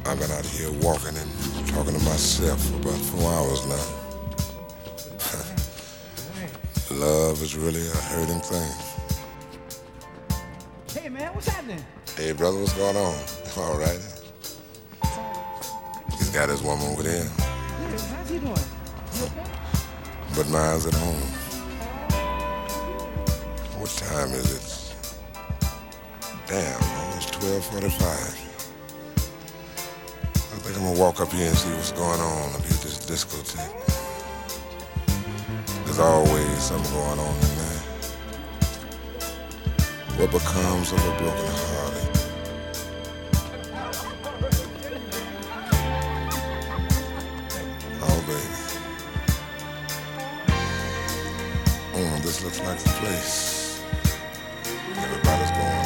I've been out here walking and talking to myself for about 4 hours now. Love is really a hurting thing. Hey man, what's happening? Hey brother, what's going on? All right. He's got his woman with him, Yeah, how's he doing? You okay? but mine's at home. What time is it? Damn, almost 12:45. I think I'm gonna walk up here and see what's going on up here at this discotheque. There's always something going on in there. What becomes of a broken hearted? Oh, baby. This looks like the place. Everybody